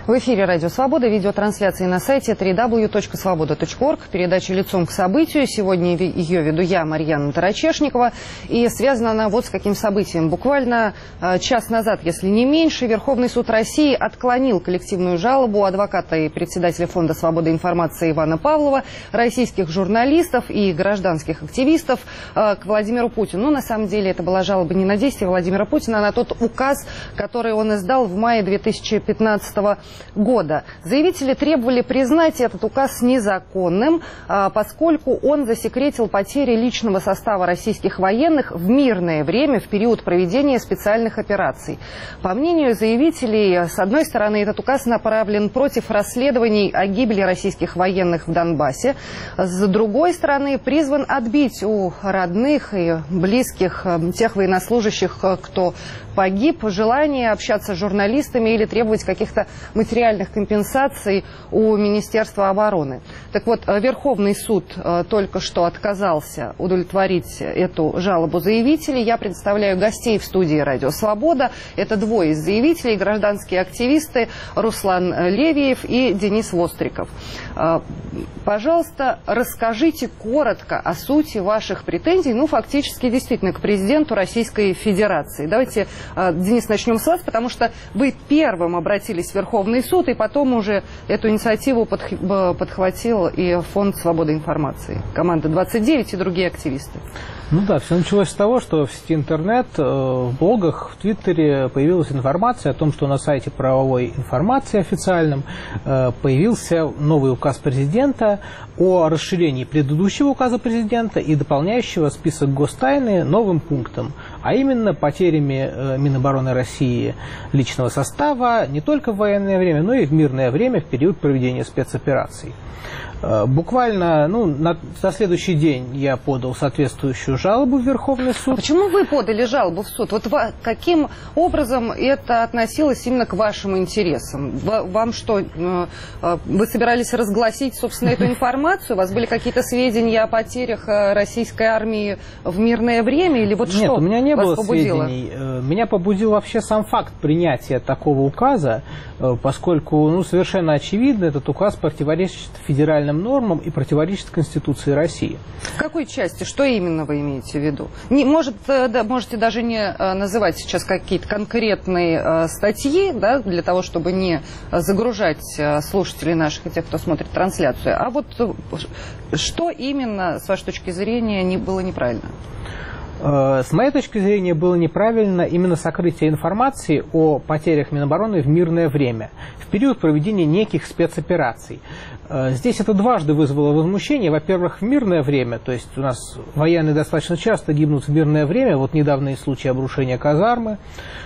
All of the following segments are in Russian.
В эфире «Радио Свобода», видеотрансляции на сайте www.svoboda.org, передача «Лицом к событию». Сегодня ее веду я, Марьяна Тарачешникова. И связана она вот с каким событием. Буквально час назад, если не меньше, Верховный суд России отклонил коллективную жалобу адвоката и председателя Фонда свободы информации Ивана Павлова, российских журналистов и гражданских активистов к Владимиру Путину. Но на самом деле это была жалоба не на действия Владимира Путина, а на тот указ, который он издал в мае 2015 года. Заявители требовали признать этот указ незаконным, поскольку он засекретил потери личного состава российских военных в мирное время, в период проведения специальных операций. По мнению заявителей, с одной стороны, этот указ направлен против расследований о гибели российских военных в Донбассе, с другой стороны, призван отбить у родных и близких тех военнослужащих, кто погиб, желание общаться с журналистами или требовать каких-то материальных компенсаций у Министерства обороны. Так вот, Верховный суд только что отказался удовлетворить эту жалобу заявителей. Я представляю гостей в студии «Радио Свобода». Это двое из заявителей, гражданские активисты Руслан Левиев и Денис Востриков. Пожалуйста, расскажите коротко о сути ваших претензий, ну, фактически, действительно, к президенту Российской Федерации. Давайте, Денис, начнем с вас, потому что вы первым обратились в Верховный суд, и потом уже эту инициативу подхватил и Фонд свободы информации, команда 29 и другие активисты. Ну да, все началось с того, что в сети интернет, в блогах, в Твиттере появилась информация о том, что на сайте правовой информации официальном появился новый указ президента о расширении предыдущего указа президента и дополняющего список гостайны новым пунктом, а именно потерями Минобороны России личного состава не только в военное время, но и в мирное время в период проведения спецопераций. Буквально, на следующий день я подал соответствующую жалобу в Верховный суд. А почему вы подали жалобу в суд? Вот каким образом это относилось именно к вашим интересам? Вам что, вы собирались разгласить, собственно, эту информацию? У вас были какие-то сведения о потерях российской армии в мирное время? Или вот Нет, что у меня не вас было побудило? сведений. Меня побудил вообще сам факт принятия такого указа, поскольку, совершенно очевидно, этот указ противоречит федеральным нормам и противоречит Конституции России. В какой части? Что именно вы имеете в виду? Можете даже не называть сейчас какие-то конкретные статьи, да, для того, чтобы не загружать слушателей наших и тех, кто смотрит трансляцию. А вот что именно, с вашей точки зрения, было неправильно? С моей точки зрения, было неправильно именно сокрытие информации о потерях Минобороны в мирное время, в период проведения неких спецопераций. Здесь это дважды вызвало возмущение. Во-первых, в мирное время, то есть у нас военные достаточно часто гибнут в мирное время, вот недавние случаи обрушения казармы.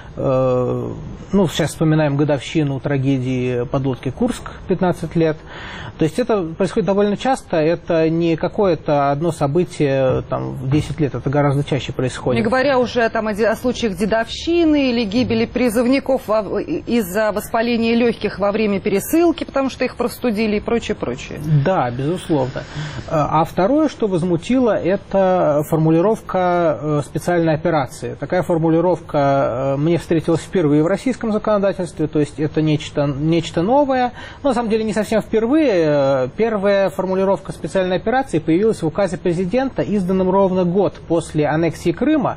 Сейчас вспоминаем годовщину трагедии подлодки «Курск», 15 лет. То есть это происходит довольно часто, это не какое-то одно событие в 10 лет, это гораздо чаще происходит. Не говоря уже о случаях дедовщины или гибели призывников из-за воспаления легких во время пересылки, потому что их простудили и прочее. Да, безусловно. А второе, что возмутило, это формулировка специальной операции. Такая формулировка мне встретилась впервые в российском законодательстве, то есть это нечто новое, но на самом деле не совсем впервые. Первая формулировка специальной операции появилась в указе президента, изданном ровно год после аннексии Крыма.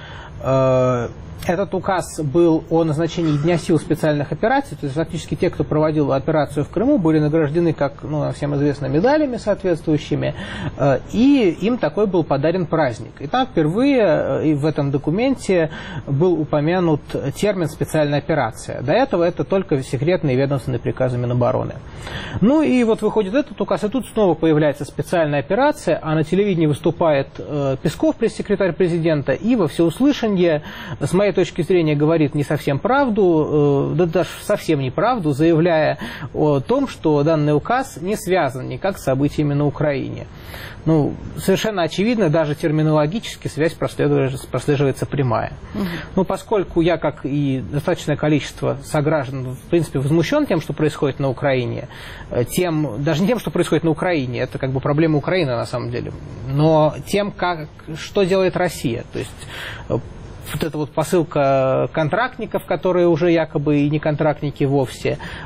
Этот указ был о назначении Дня сил специальных операций, то есть фактически те, кто проводил операцию в Крыму, были награждены, как всем известно, медалями соответствующими, и им такой был подарен праздник. И там впервые в этом документе был упомянут термин «специальная операция». До этого это только секретные ведомственные приказы Минобороны. И вот выходит этот указ, и тут снова появляется специальная операция, а на телевидении выступает Песков, пресс-секретарь президента, и во всеуслышание, с моей точки зрения, говорит не совсем правду, да даже совсем неправду, заявляя о том, что данный указ не связан никак с событиями на Украине. Совершенно очевидно, даже терминологически связь прослеживается прямая. Поскольку я, как и достаточное количество сограждан, в принципе, возмущен тем, что происходит на Украине, даже не тем, что происходит на Украине, это как бы проблема Украины на самом деле, но тем, что делает Россия. То есть вот эта вот посылка контрактников, которые уже якобы и не контрактники вовсе,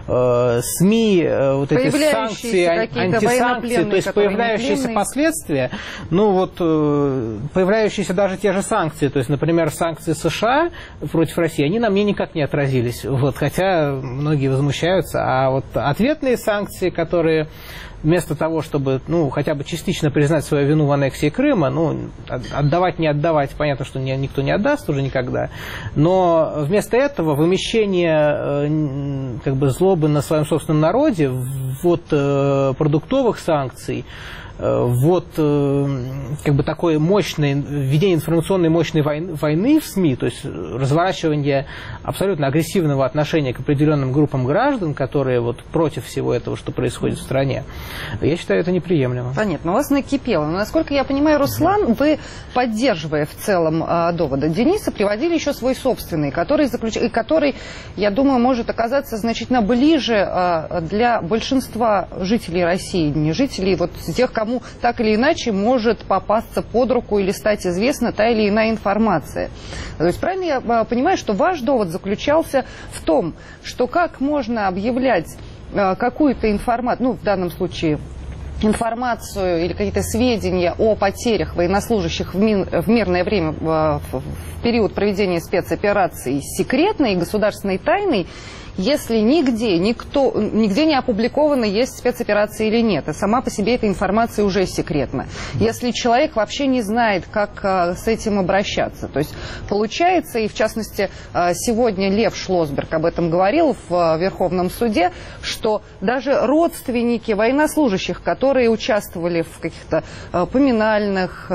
СМИ, вот эти санкции, антисанкции, то есть появляющиеся последствия, ну вот появляющиеся даже те же санкции, то есть, например, санкции США против России, они на мне никак не отразились, вот, хотя многие возмущаются, а вот ответные санкции, которые вместо того, чтобы, ну, хотя бы частично признать свою вину в аннексии Крыма, ну, отдавать, не отдавать, понятно, что никто не отдаст уже никогда, но вместо этого вымещение как бы злобы на своем собственном народе, вот продуктовых санкций, вот как бы такое мощное введение информационной мощной войны в СМИ, то есть разворачивание абсолютно агрессивного отношения к определенным группам граждан, которые вот против всего этого, что происходит в стране, я считаю, это неприемлемо. Понятно, у вас накипело. Но, насколько я понимаю, Руслан, вы, поддерживая в целом доводы Дениса, приводили еще свой собственный, который, я думаю, может оказаться значительно ближе для большинства жителей России, не жителей, вот тех, кому так или иначе может попасться под руку или стать известна та или иная информация. То есть правильно я понимаю, что ваш довод заключался в том, что как можно объявлять какую-то информацию, ну, в данном случае информацию или какие-то сведения о потерях военнослужащих в мирное время, в период проведения спецоперации секретной и государственной тайной, если нигде не опубликовано, есть спецоперация или нет. И сама по себе эта информация уже секретна. Если человек вообще не знает, как с этим обращаться. То есть получается, и в частности сегодня Лев Шлосберг об этом говорил в Верховном суде, что даже родственники военнослужащих, которые участвовали в каких-то поминальных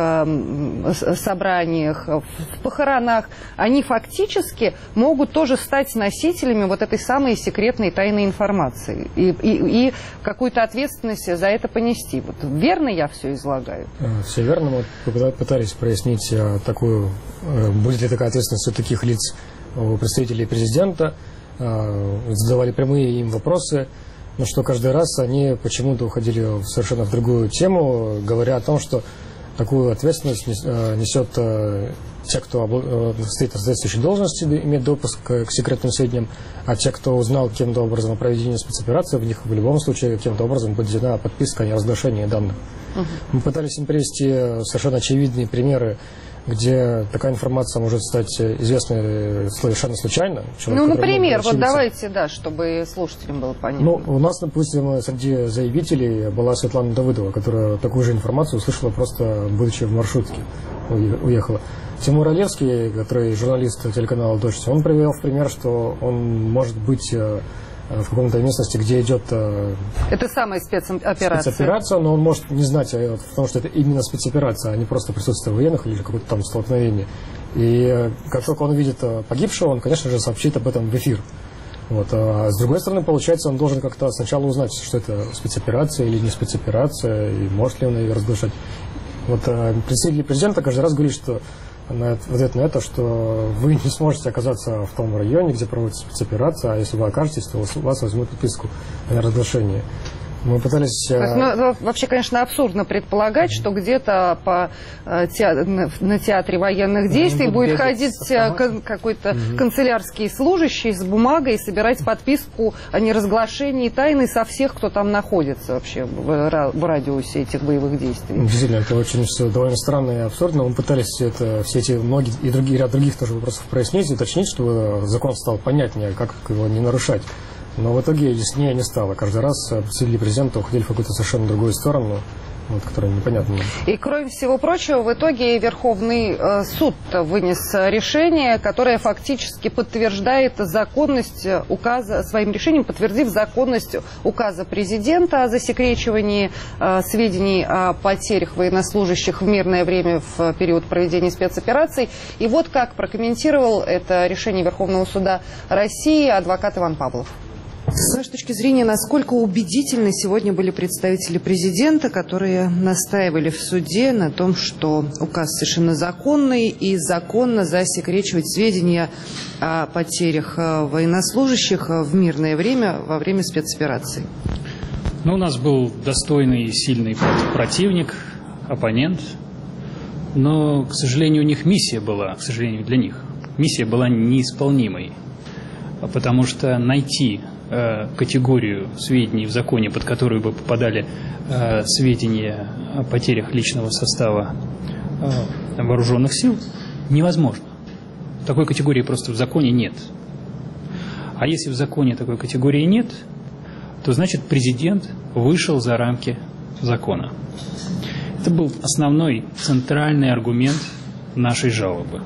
собраниях, в похоронах, они фактически могут тоже стать носителями вот этой самой секретной тайной информации и какую-то ответственность за это понести. Вот верно я все излагаю? Все верно. Мы пытались прояснить будет ли такая ответственность у таких лиц, у представителей президента, задавали прямые им вопросы, но что каждый раз они почему-то уходили совершенно в другую тему, говоря о том, что такую ответственность несет те, кто стоит на соответствующей должности, имеет допуск к секретным сведениям, а те, кто узнал каким-то образом о проведении спецоперации, в них в любом случае каким-то образом будет введена подписка о неразглашении данных. Мы пытались им привести совершенно очевидные примеры, где такая информация может стать известной совершенно случайно. Ну, например, вот давайте, да, чтобы слушателям было понятно. Ну, у нас, допустим, среди заявителей была Светлана Давыдова, которая такую же информацию услышала просто, будучи в маршрутке, уехала. Тимур Олевский, который журналист телеканала «Дождь», он привел в пример, что он может быть в какой-то местности, где идет это самая спецоперация, но он может не знать о том, что это именно спецоперация, а не просто присутствие военных или какое-то там столкновение. И как только он увидит погибшего, он, конечно же, сообщит об этом в эфир. Вот. А с другой стороны, получается, он должен как-то сначала узнать, что это спецоперация или не спецоперация, и может ли он ее разглашать. Вот представитель президента каждый раз говорит, что в ответ на это, что вы не сможете оказаться в том районе, где проводится спецоперация, а если вы окажетесь, то у вас возьмут подписку о неразглашении. Мы пытались... вообще, конечно, абсурдно предполагать, что где-то на театре военных действий будет ходить какой-то канцелярский служащий с бумагой и собирать подписку о неразглашении тайны со всех, кто там находится вообще в радиусе этих боевых действий. Действительно, это очень все довольно странно и абсурдно. Мы пытались все эти многие и ряд других тоже вопросов прояснить и уточнить, чтобы закон стал понятнее, как его не нарушать. Но в итоге яснее не стало. Каждый раз представители президента уходили в какую-то совершенно другую сторону, вот, которая непонятна. И кроме всего прочего, в итоге Верховный суд вынес решение, которое фактически подтверждает законность указа, своим решением подтвердив законность указа президента о засекречивании сведений о потерях военнослужащих в мирное время в период проведения спецопераций. И вот как прокомментировал это решение Верховного суда России адвокат Иван Павлов. С вашей точки зрения, насколько убедительны сегодня были представители президента, которые настаивали в суде на том, что указ совершенно законный и законно засекречивать сведения о потерях военнослужащих в мирное время во время спецоперации? Ну, у нас был достойный и сильный противник, оппонент, но, к сожалению, у них миссия была, для них, миссия была неисполнимой, потому что найти категорию сведений в законе, под которую бы попадали сведения о потерях личного состава вооруженных сил, невозможно. Такой категории просто в законе нет. А если в законе такой категории нет, то значит президент вышел за рамки закона. Это был основной центральный аргумент нашей жалобы.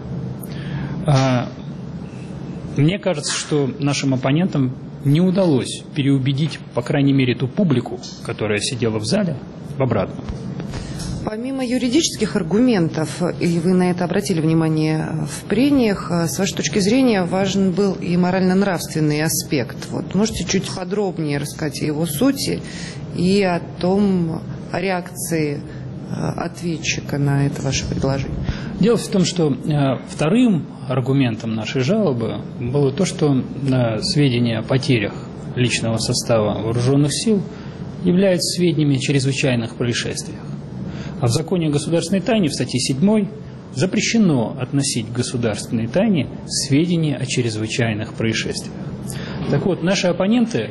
Мне кажется, что нашим оппонентам не удалось переубедить, по крайней мере, ту публику, которая сидела в зале, в обратном. Помимо юридических аргументов, и вы на это обратили внимание в прениях, с вашей точки зрения важен был и морально-нравственный аспект. Вот, можете чуть подробнее рассказать о его сути и о реакции ответчика на это ваше предложение? Дело в том, что вторым аргументом нашей жалобы было то, что сведения о потерях личного состава вооруженных сил являются сведениями о чрезвычайных происшествиях. А в законе о государственной тайне в статье 7 запрещено относить к государственной тайне сведения о чрезвычайных происшествиях. Так вот, наши оппоненты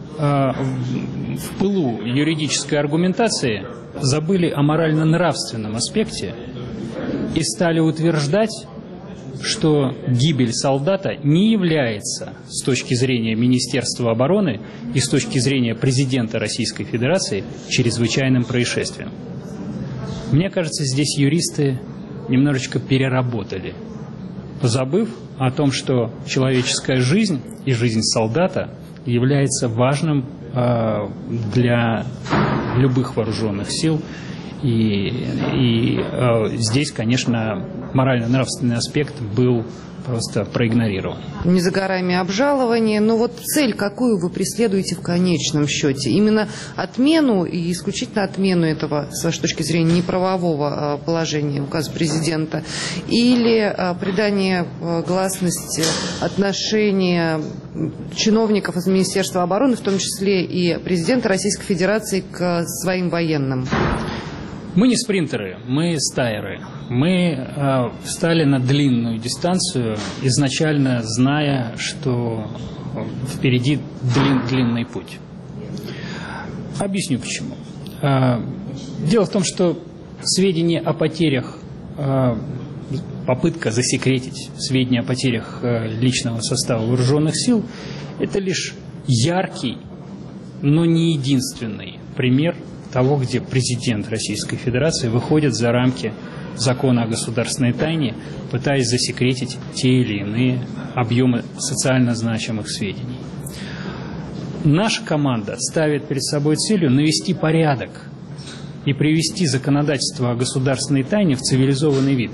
в пылу юридической аргументации забыли о морально-нравственном аспекте и стали утверждать, что гибель солдата не является с точки зрения Министерства обороны и с точки зрения президента Российской Федерации чрезвычайным происшествием. Мне кажется, здесь юристы немножечко переработали, забыв о том, что человеческая жизнь и жизнь солдата является важным для любых вооруженных сил. И здесь, конечно, морально-нравственный аспект был просто проигнорирован. Не за горами обжалование, но вот цель, какую вы преследуете в конечном счете? Именно отмену и исключительно отмену этого, с вашей точки зрения, неправового положения указа президента, или придание гласности отношения чиновников из Министерства обороны, в том числе и президента Российской Федерации, к своим военным? Мы не спринтеры, мы стайеры. Мы встали на длинную дистанцию, изначально зная, что впереди длинный путь. Объясню почему. Дело в том, что сведения о потерях, попытка засекретить сведения о потерях личного состава вооруженных сил, это лишь яркий, но не единственный пример того, где президент Российской Федерации выходит за рамки закона о государственной тайне, пытаясь засекретить те или иные объемы социально значимых сведений. Наша команда ставит перед собой целью навести порядок и привести законодательство о государственной тайне в цивилизованный вид.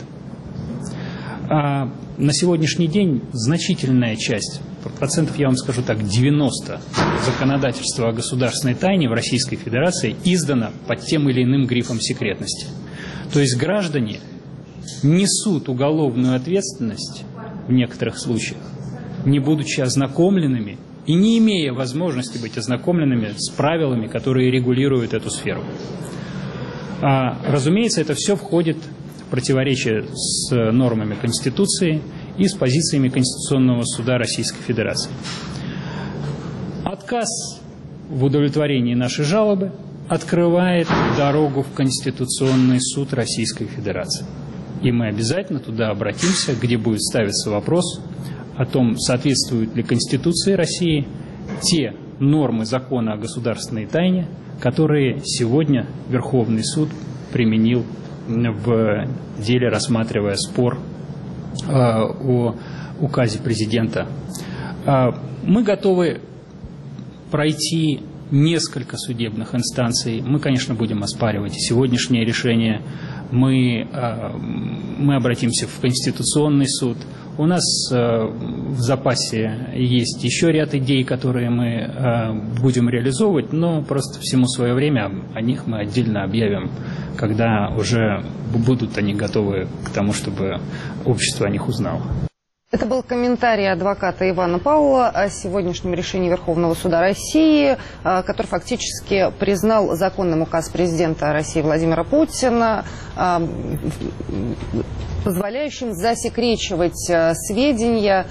А на сегодняшний день значительная часть, процентов, я вам скажу так, 90 законодательства о государственной тайне в Российской Федерации издано под тем или иным грифом секретности. То есть граждане несут уголовную ответственность в некоторых случаях, не будучи ознакомленными и не имея возможности быть ознакомленными с правилами, которые регулируют эту сферу. Разумеется, это все входит в противоречие с нормами Конституции и с позициями Конституционного суда Российской Федерации. Отказ в удовлетворении нашей жалобы открывает дорогу в Конституционный суд Российской Федерации. И мы обязательно туда обратимся, где будет ставиться вопрос о том, соответствуют ли Конституции России те нормы закона о государственной тайне, которые сегодня Верховный суд применил в деле, рассматривая спор о указе президента. Мы готовы пройти несколько судебных инстанций. Мы, конечно, будем оспаривать и сегодняшнее решение. Мы обратимся в Конституционный суд. У нас в запасе есть еще ряд идей, которые мы будем реализовывать, но просто всему свое время о них мы отдельно объявим, когда уже будут они готовы к тому, чтобы общество о них узнало. Это был комментарий адвоката Ивана Павлова о сегодняшнем решении Верховного суда России, который фактически признал законным указ президента России Владимира Путина, позволяющим засекречивать сведения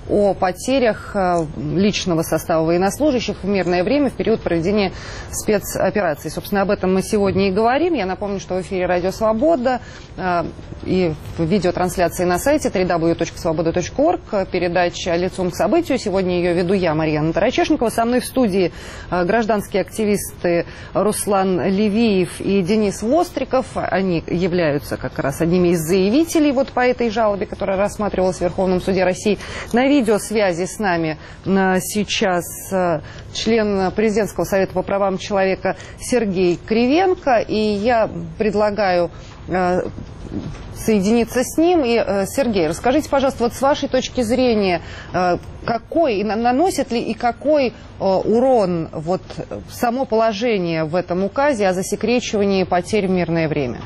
о потерях личного состава военнослужащих в мирное время в период проведения спецоперации. Собственно, об этом мы сегодня и говорим. Я напомню, что в эфире «Радио Свобода» и в видеотрансляции на сайте www.svoboda.org передача «Лицом к событию». Сегодня ее веду я, Марьяна Тарачешникова. Со мной в студии гражданские активисты Руслан Левиев и Денис Востриков. Они являются как раз одними из заявителей вот по этой жалобе, которая рассматривалась в Верховном суде России. На видеосвязи с нами сейчас член Президентского совета по правам человека Сергей Кривенко. И я предлагаю соединиться с ним. И, Сергей, расскажите, пожалуйста, вот с вашей точки зрения, какой, наносит ли и какой урон вот само положение в этом указе о засекречивании потерь в мирное время?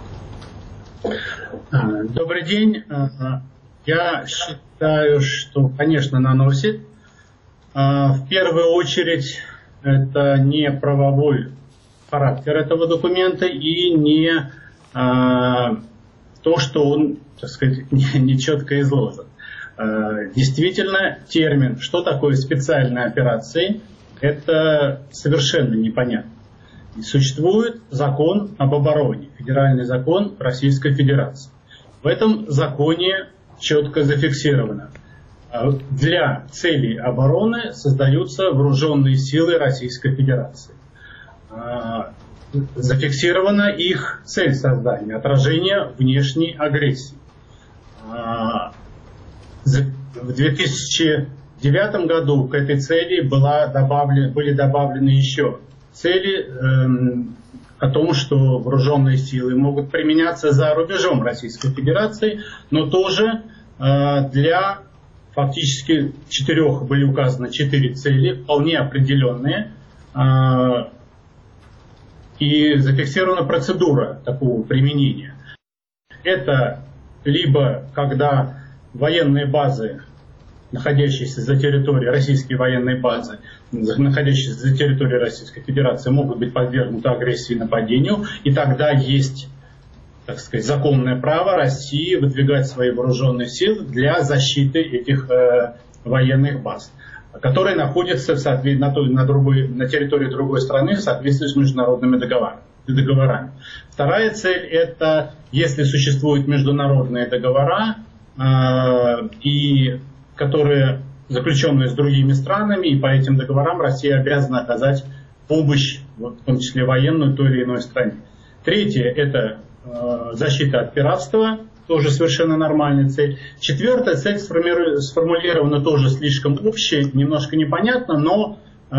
Добрый день. Я считаю, что, конечно, наносит. В первую очередь, это не правовой характер этого документа и не то, что он, так сказать, нечетко изложен. Действительно, термин, что такое специальные операции, это совершенно непонятно. И существует закон об обороне, федеральный закон Российской Федерации. В этом законе четко зафиксировано: для целей обороны создаются вооруженные силы Российской Федерации. Зафиксирована их цель создания, отражение внешней агрессии. В 2009 году к этой цели были добавлены еще цели о том, что вооруженные силы могут применяться за рубежом Российской Федерации, но тоже для фактически были указаны 4 цели, вполне определенные, и зафиксирована процедура такого применения. Это либо когда военные базы, находящиеся за территорией, российские военные базы, находящиеся за территорией Российской Федерации, могут быть подвергнуты агрессии и нападению, и тогда есть, так сказать, законное право России выдвигать свои вооруженные силы для защиты этих военных баз, которые находятся на территории другой страны в соответствии с международными договорами. Вторая цель – это если существуют международные договора, которые заключенные с другими странами, и по этим договорам Россия обязана оказать помощь, в том числе военную, той или иной стране. Третье – это защита от пиратства, тоже совершенно нормальная цель. Четвертая цель сформулирована тоже слишком общей, немножко непонятно, но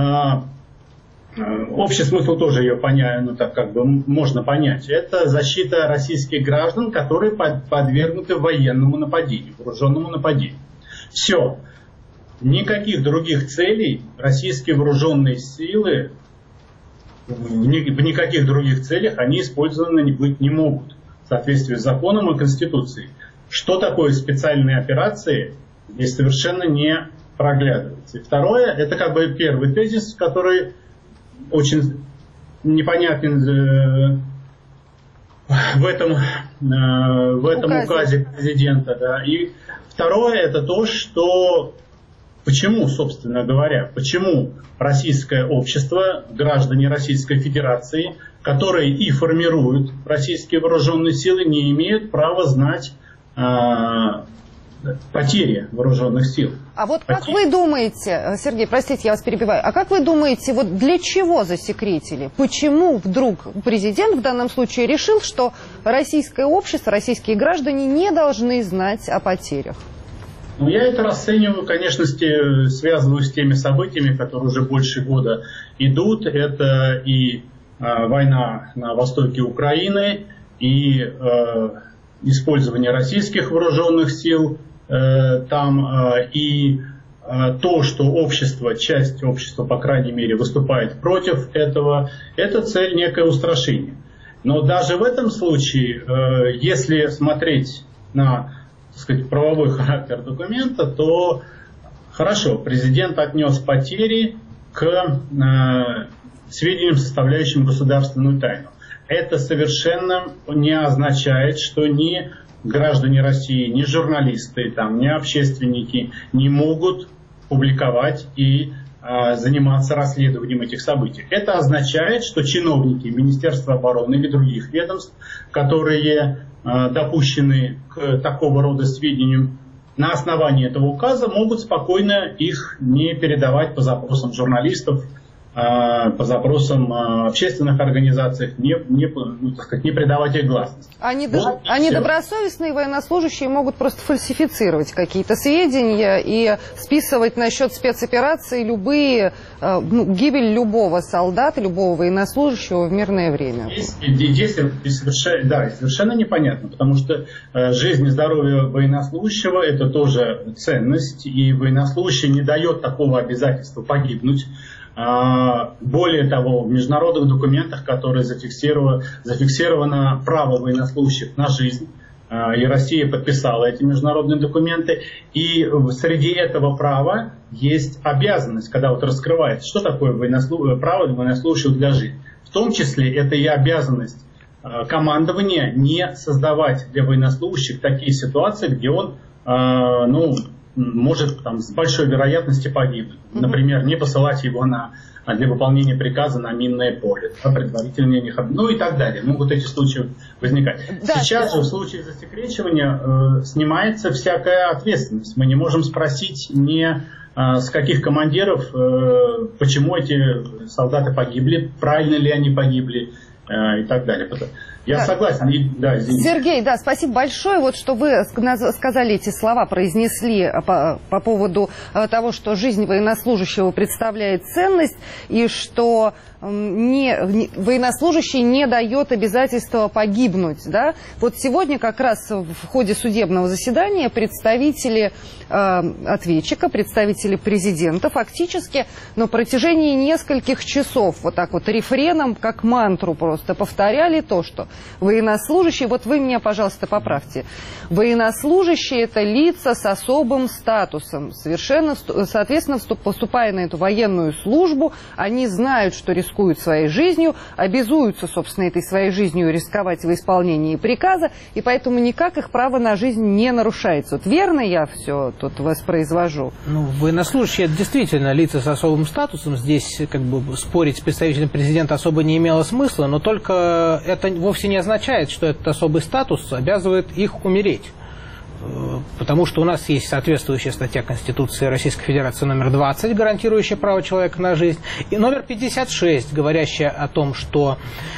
общий смысл тоже ее можно понять. Это защита российских граждан, которые подвергнуты военному нападению, вооруженному нападению. Все. Никаких других целей российские вооруженные силы, в никаких других целях они использованы быть не могут в соответствии с законом и Конституцией. Что такое специальные операции, здесь совершенно не проглядывается. И второе, это первый тезис, который очень непонятен в этом указе президента. Да. И второе, это то, что почему, собственно говоря, почему российское общество, граждане Российской Федерации, которые и формируют российские вооруженные силы, не имеют права знать потери вооруженных сил. А вот как вы думаете, Сергей, простите, я вас перебиваю, а как вы думаете, вот для чего засекретили? Почему вдруг президент в данном случае решил, что российское общество, российские граждане не должны знать о потерях? Я это расцениваю, конечно, связываю с теми событиями, которые уже больше года идут. Это и война на востоке Украины, и использование российских вооруженных сил там, и то, что часть общества, по крайней мере, выступает против этого, это цель некое устрашение. Но даже в этом случае, если смотреть на, так сказать, правовой характер документа, то хорошо, президент отнес потери к сведениям, составляющим государственную тайну. Это совершенно не означает, что ни граждане России, ни журналисты, там, ни общественники не могут публиковать и заниматься расследованием этих событий. Это означает, что чиновники Министерства обороны или других ведомств, которые допущены к такого рода сведениям, на основании этого указа могут спокойно их не передавать по запросам журналистов, по запросам общественных организаций, не придавать их гласности. Они добросовестные военнослужащие могут просто фальсифицировать какие-то сведения и списывать на счет спецопераций гибель любого солдата, любого военнослужащего в мирное время. Здесь совершенно непонятно, потому что жизнь и здоровье военнослужащего – это тоже ценность, и военнослужащий не дает такого обязательства погибнуть. Более того, в международных документах, которые зафиксировано право военнослужащих на жизнь, и Россия подписала эти международные документы, и среди этого права есть обязанность, когда вот раскрывается, что такое право военнослужащего для жизни. В том числе это и обязанность командования не создавать для военнослужащих такие ситуации, где он может там, с большой вероятностью погибнуть. Например, не посылать его для выполнения приказа на минное поле, предварительно и так далее. Могут эти случаи возникать. Да, сейчас же в случае засекречивания снимается всякая ответственность. Мы не можем спросить с каких командиров, почему эти солдаты погибли, правильно ли они погибли и так далее. Я согласен. Сергей, спасибо большое, вот что вы сказали эти слова, произнесли по поводу того, что жизнь военнослужащего представляет ценность, и что военнослужащий не дает обязательства погибнуть. Да? Вот сегодня как раз в ходе судебного заседания представители ответчика, представители президента фактически на протяжении нескольких часов вот так вот рефреном, как мантру просто повторяли то, что военнослужащие, вот вы меня, пожалуйста, поправьте, военнослужащие – это лица с особым статусом. Соответственно, поступая на эту военную службу, они знают, что рискуют своей жизнью, обязуются, собственно, этой своей жизнью рисковать в исполнении приказа, и поэтому никак их право на жизнь не нарушается. Вот верно я все тут воспроизвожу? Военнослужащие – это действительно лица с особым статусом. Здесь спорить с представителем президента особо не имело смысла, но только это вовсе не означает, что этот особый статус обязывает их умереть. Потому что у нас есть соответствующая статья Конституции Российской Федерации номер 20, гарантирующая право человека на жизнь, и номер 56, говорящая о том, что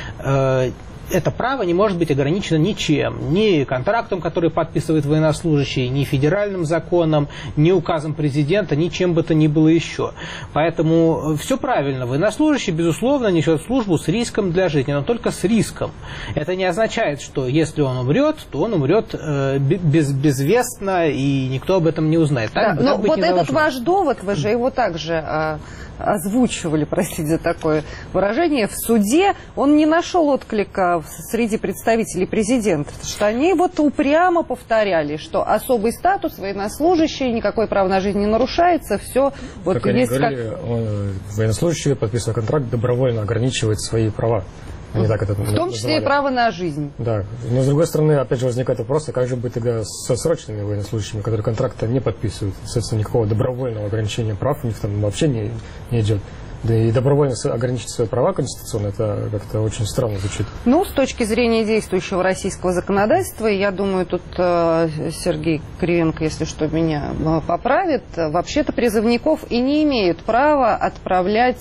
это право не может быть ограничено ничем, ни контрактом, который подписывает военнослужащий, ни федеральным законом, ни указом президента, ни чем бы то ни было еще. Поэтому все правильно. Военнослужащий, безусловно, несет службу с риском для жизни, но только с риском. Это не означает, что если он умрет, то он умрет безвестно, и никто об этом не узнает. Но вот этот ваш довод, вы же его также озвучивали, простите за такое выражение, в суде, он не нашел отклика среди представителей президента, что они вот упрямо повторяли, что особый статус военнослужащий, никакое право на жизнь не нарушается, все вот как есть говорили, военнослужащий, подписывая контракт, добровольно ограничивает свои права. В том числе и право на жизнь. Да. Но с другой стороны, опять же, возникает вопрос, а как же быть тогда со срочными военнослужащими, которые контракта не подписывают? Соответственно, никакого добровольного ограничения прав у них там вообще не идет. Да и добровольно ограничить свои права конституционно, это как-то очень странно звучит. С точки зрения действующего российского законодательства, я думаю, тут Сергей Кривенко, если что, меня поправит, вообще-то призывников и не имеют права отправлять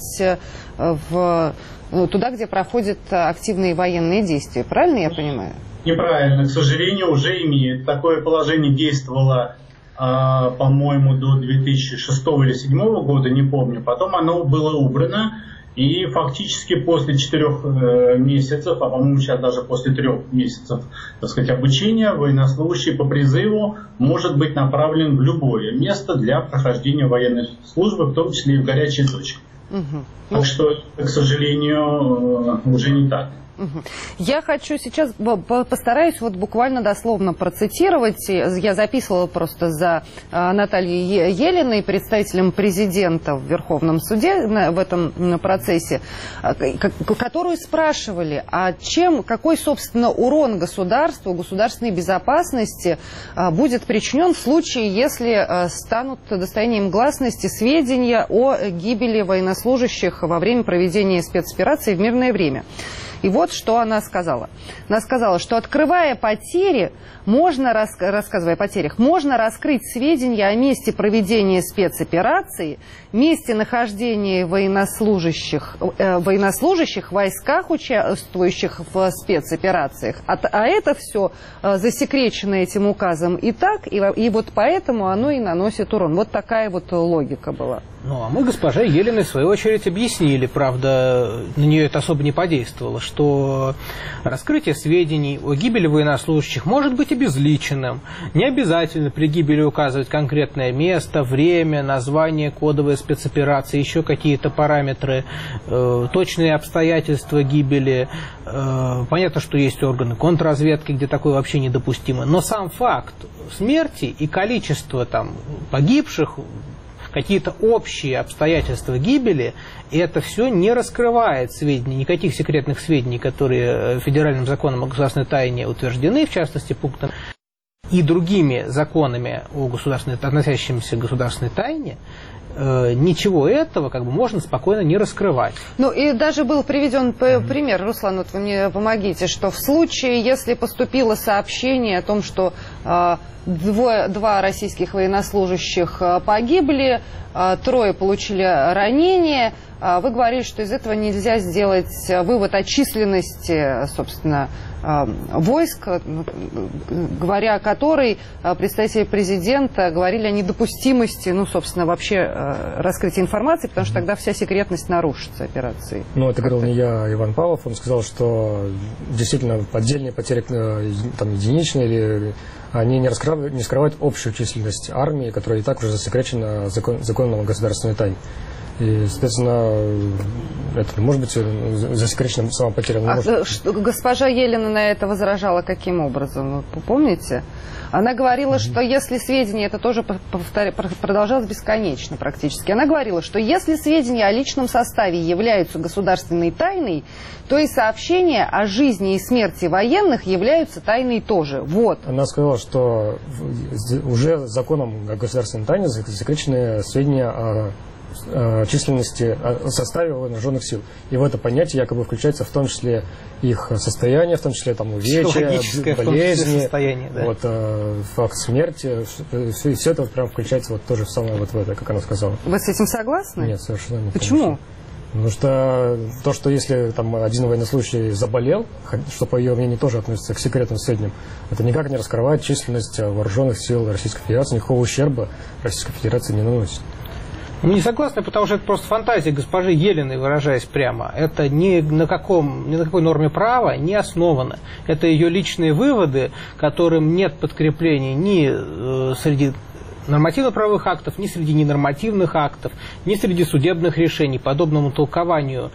туда, где проходят активные военные действия. Правильно я понимаю? Неправильно. К сожалению, уже имеет. Такое положение действовало, по-моему, до 2006 или 2007 года, не помню. Потом оно было убрано. И фактически после 4 месяцев, а по-моему сейчас даже после 3 месяцев, обучения, военнослужащий по призыву может быть направлен в любое место для прохождения военной службы, в том числе и в горячие точки. Так что, к сожалению, уже не так. Я хочу сейчас, постараюсь вот буквально дословно процитировать. Я записывала просто за Натальей Елиной, представителем президента в Верховном суде в этом процессе, которую спрашивали, какой, собственно, урон государству, государственной безопасности будет причинен в случае, если станут достоянием гласности сведения о гибели военнослужащих во время проведения спецоперации в мирное время. И вот что она сказала. Она сказала, что, открывая потери, рассказывая о потерях, можно раскрыть сведения о месте проведения спецоперации, месте нахождения военнослужащих в войсках, участвующих в спецоперациях. А это все засекречено этим указом и так, и вот поэтому оно и наносит урон. Вот такая вот логика была. Ну, а мы госпоже Елиной, в свою очередь, объяснили, правда, на нее это особо не подействовало, что раскрытие сведений о гибели военнослужащих может быть обезличенным. Не обязательно при гибели указывать конкретное место, время, название кодовой спецоперации, еще какие-то параметры, точные обстоятельства гибели. Понятно, что есть органы контрразведки, где такое вообще недопустимо. Но сам факт смерти и количество там погибших, какие-то общие обстоятельства гибели, и это все не раскрывает сведений, никаких секретных сведений, которые федеральным законом о государственной тайне утверждены, в частности, пунктом, и другими законами, относящимися к государственной тайне, ничего этого можно спокойно не раскрывать. Ну и даже был приведен пример, Руслан, вот вы мне помогите, что в случае, если поступило сообщение о том, что два российских военнослужащих погибли, 3 получили ранения, вы говорили, что из этого нельзя сделать вывод о численности, собственно, войск, говоря о которой представители президента говорили о недопустимости, собственно, вообще раскрытия информации, потому что тогда вся секретность нарушится операции. Ну, это говорил не я, а Иван Павлов. Он сказал, что действительно поддельные потери, там, единичные, они не скрывают общую численность армии, которая и так уже засекречена законом о государственной тайне. И, соответственно, это может быть засекречена сама потеря. Госпожа Елена на это возражала каким образом? Вы помните? Она говорила, что если сведения, это тоже продолжалось бесконечно практически, она говорила, что если сведения о личном составе являются государственной тайной, то и сообщения о жизни и смерти военных являются тайной тоже. Вот. Она сказала, что уже законом о государственной тайне засекречены сведения о численности, о составе вооруженных сил. И в это понятие якобы включается в том числе их состояние, в том числе там увечья, болезни, да. Факт смерти. Все это прям включается тоже в самое в это, как она сказала. Вы с этим согласны? Нет, совершенно не. Почему? Потому что то, что если там один военнослужащий заболел, что по ее мнению тоже относится к секретным сведениям, это никак не раскрывает численность вооруженных сил Российской Федерации, никакого ущерба Российской Федерации не наносит. Мы не согласны, потому что это просто фантазия госпожи Елиной, выражаясь прямо. Это ни на какой норме права не основано. Это ее личные выводы, которым нет подкрепления ни среди нормативно-правовых актов, ни среди ненормативных актов, ни среди судебных решений. Подобному толкованию,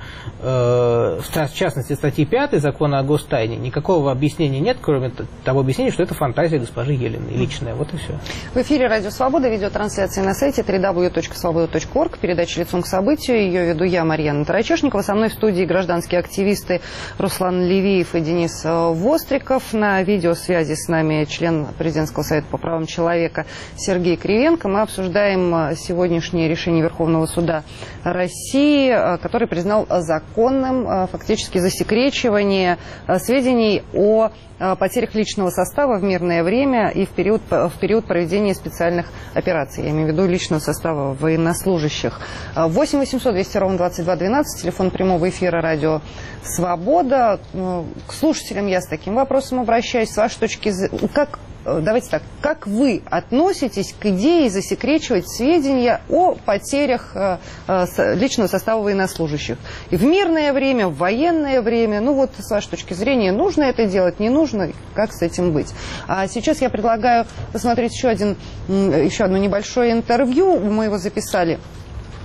в частности, статьи 5 Закона о гостайне, никакого объяснения нет, кроме того объяснения, что это фантазия госпожи Елиной, личная. Вот и все. В эфире «Радио Свобода», видеотрансляция на сайте www.svoboda.org, передача «Лицом к событию». Ее веду я, Марьяна Тарачешникова. Со мной в студии гражданские активисты Руслан Левиев и Денис Востриков. На видеосвязи с нами член Президентского совета по правам человека Сергей Кривенко. Мы обсуждаем сегодняшнее решение Верховного суда России, который признал законным фактически засекречивание сведений о потерях личного состава в мирное время и в период проведения специальных операций. Я имею в виду личного состава военнослужащих. 8 800 200 ровно 22 12, телефон прямого эфира «Радио Свобода». К слушателям я с таким вопросом обращаюсь. С вашей точки зрения, давайте так, как вы относитесь к идее засекречивать сведения о потерях личного состава военнослужащих? И в мирное время, в военное время, с вашей точки зрения, нужно это делать, не нужно, как с этим быть? А сейчас я предлагаю посмотреть еще одно небольшое интервью, мы его записали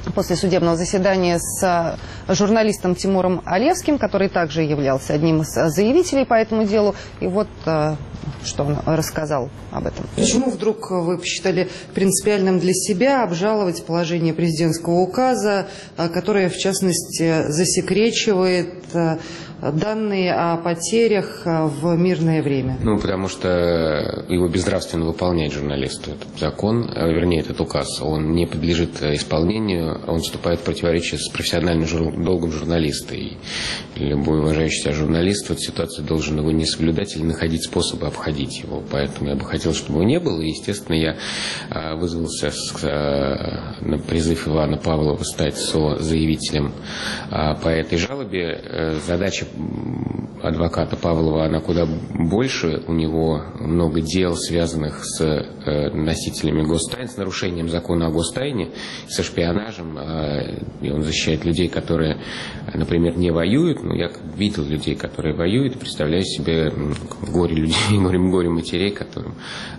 после судебного заседания с журналистом Тимуром Алевским, который также являлся одним из заявителей по этому делу. И вот что он рассказал об этом. Почему вдруг вы посчитали принципиальным для себя обжаловать положение президентского указа, которое, в частности, засекречивает данные о потерях в мирное время? Ну, потому что его безнравственно выполняет журналисту этот закон, вернее, этот указ. Он не подлежит исполнению, он вступает в противоречие с профессиональным долгом журналиста. И любой уважающий себя журналист в этой ситуации должен его не соблюдать или находить способы обходить его. Поэтому я бы хотел, чтобы его не было. И, естественно, я вызвался на призыв Ивана Павлова стать созаявителем по этой жалобе. Задача адвоката Павлова, она куда больше. У него много дел, связанных с носителями гостайн, с нарушением закона о гостайне, со шпионажем. И он защищает людей, которые, например, не воюют. Ну, я видел людей, которые воюют, и представляю себе горе людей, горе матерей, которым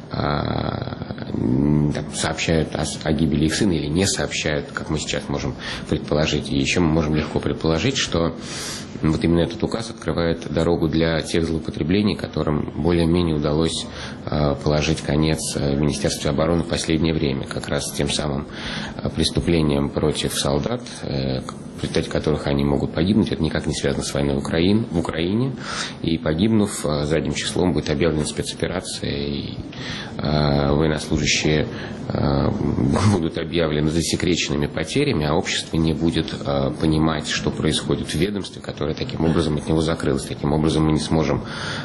сообщают о гибели их сына или не сообщают, как мы сейчас можем предположить. И еще мы можем легко предположить, что вот именно этот указ открывает дорогу для тех злоупотреблений, которым более-менее удалось положить конец в Министерстве обороны в последнее время. Как раз тем самым преступлением против солдат, в результате которых они могут погибнуть. Это никак не связано с войной в Украине. И погибнув, задним числом будет объявлена спецоперация, и военнослужащие будут объявлены засекреченными потерями, а общество не будет понимать, что происходит в ведомстве, которое таким образом от него закрылось. Таким образом мы не сможем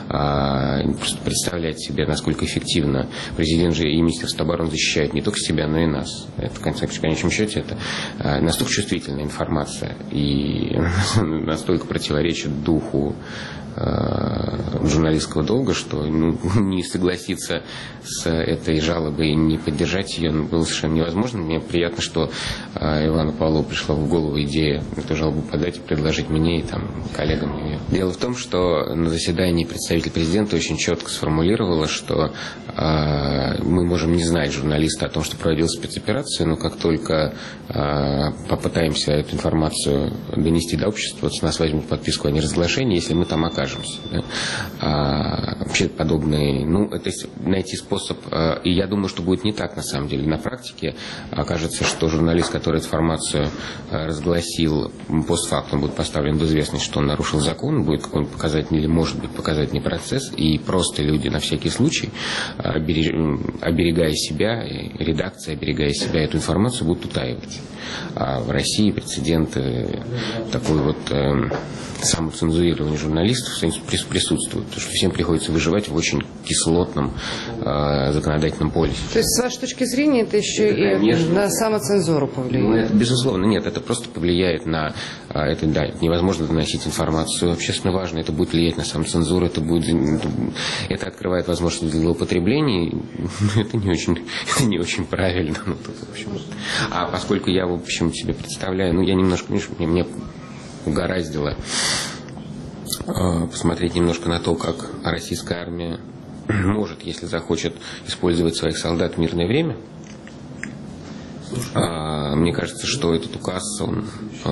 представлять себе, насколько эффективно президент же и Министерство обороны защищают не только себя, но и нас. Это, в конечном счете, это настолько чувствительная информация и настолько противоречит духу журналистского долга, что не согласиться с этой жалобой и не поддержать ее было совершенно невозможно. Мне приятно, что Ивану Павлову пришла в голову идея эту жалобу подать и предложить мне и коллегам ее. Дело в том, что на заседании представитель президента очень четко сформулировала, что мы можем не знать журналиста о том, что проводилась спецоперация, но как только попытаемся эту информацию донести до общества, с нас возьмут подписку о неразглашении, если мы там окажемся. Вообще подобные, это найти способ, и я думаю, что будет не так на самом деле. На практике окажется, что журналист, который информацию разгласил постфактум, будет поставлен в известность, что он нарушил закон, будет какой-нибудь показательный или может быть показательный процесс, и просто люди на всякий случай, оберегая себя, редакция, оберегая себя, эту информацию будут утаивать. А в России прецеденты такой вот самоцензурирования журналистов присутствуют, потому что всем приходится выживать в очень кислотном законодательном поле. То есть, с вашей точки зрения, это еще и на самоцензуру повлияет? Это, безусловно, нет, это просто повлияет на это, да, невозможно доносить информацию общественно важно, это будет влиять на самоцензуру, это открывает возможность для злоупотреблений, это не очень правильно. В общем. А поскольку я, в общем, себе представляю, я немножко, мне угораздило посмотреть немножко на то, как российская армия может, если захочет, использовать своих солдат в мирное время. Мне кажется, что этот указ, он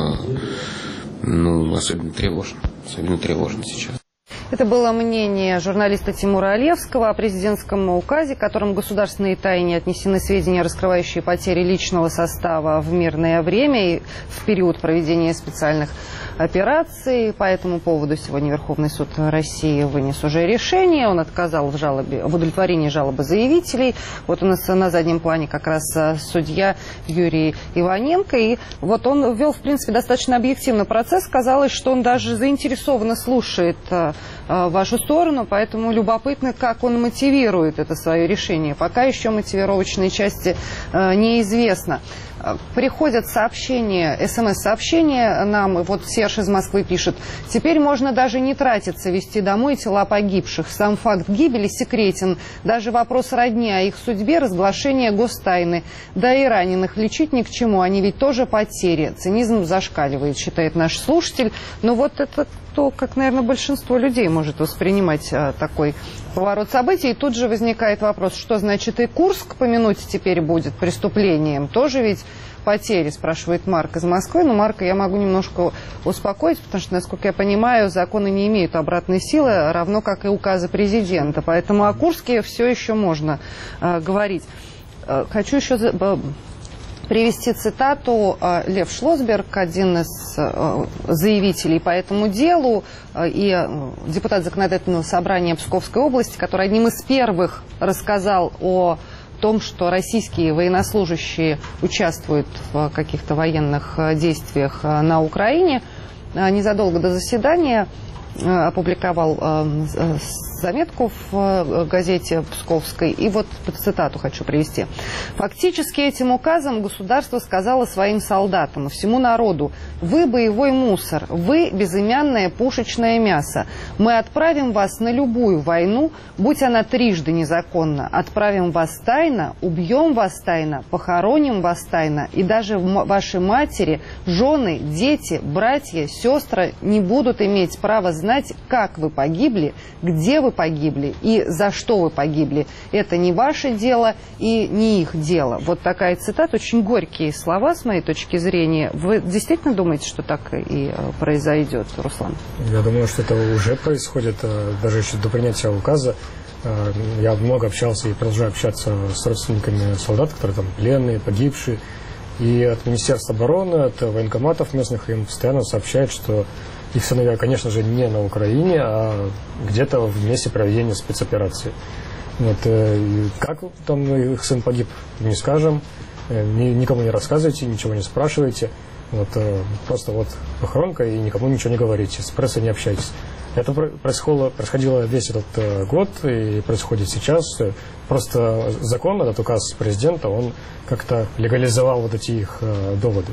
особенно тревожен сейчас. Это было мнение журналиста Тимура Алевского о президентском указе, которым государственные тайне отнесены сведения, раскрывающие потери личного состава в мирное время и в период проведения специальных операций. По этому поводу сегодня Верховный суд России вынес уже решение. Он отказал в удовлетворении жалобы заявителей. Вот у нас на заднем плане как раз судья Юрий Иваненко. И вот он ввел, в принципе, достаточно объективный процесс. Казалось, что он даже заинтересованно слушает вашу сторону, поэтому любопытно, как он мотивирует это свое решение. Пока еще мотивировочной части неизвестно. Приходят сообщения, СМС-сообщения нам, вот Серж из Москвы пишет: теперь можно даже не тратиться, везти домой тела погибших. Сам факт гибели секретен. Даже вопрос родни о их судьбе, разглашение гостайны. Да и раненых лечить ни к чему, они ведь тоже потери. Цинизм зашкаливает, считает наш слушатель. Но вот это то, как, наверное, большинство людей может воспринимать такой поворот событий. И тут же возникает вопрос, что значит и Курск помянуть теперь будет преступлением. Тоже ведь потери, спрашивает Марк из Москвы. Но Марка я могу немножко успокоить, потому что, насколько я понимаю, законы не имеют обратной силы, равно как и указы президента. Поэтому о Курске все еще можно говорить. Хочу еще привести цитату. Лев Шлосберг, один из заявителей по этому делу, и депутат Законодательного собрания Псковской области, который одним из первых рассказал о том, что российские военнослужащие участвуют в каких-то военных действиях на Украине, незадолго до заседания опубликовал заметку в газете Псковской. И вот цитату хочу привести. «Фактически этим указом государство сказало своим солдатам и всему народу: вы боевой мусор, вы безымянное пушечное мясо. Мы отправим вас на любую войну, будь она трижды незаконна. Отправим вас тайно, убьем вас тайно, похороним вас тайно. И даже ваши матери, жены, дети, братья, сестры не будут иметь права знать, как вы погибли, где вы погибли и за что вы погибли. Это не ваше дело и не их дело». Вот такая цитата, очень горькие слова с моей точки зрения. Вы действительно думаете, что так и произойдет, Руслан? Я думаю, что это уже происходит, даже еще до принятия указа. Я много общался и продолжаю общаться с родственниками солдат, которые там пленные, погибшие. И от Министерства обороны, от военкоматов местных им постоянно сообщают, что их сыновья, конечно же, не на Украине, а где-то в месте проведения спецоперации. Вот, как там их сын погиб, не скажем, никому не рассказывайте, ничего не спрашивайте. Вот, просто вот похоронка и никому ничего не говорите, с прессой не общайтесь. Это происходило весь этот год и происходит сейчас. Просто закон, этот указ президента, он как-то легализовал вот эти их доводы.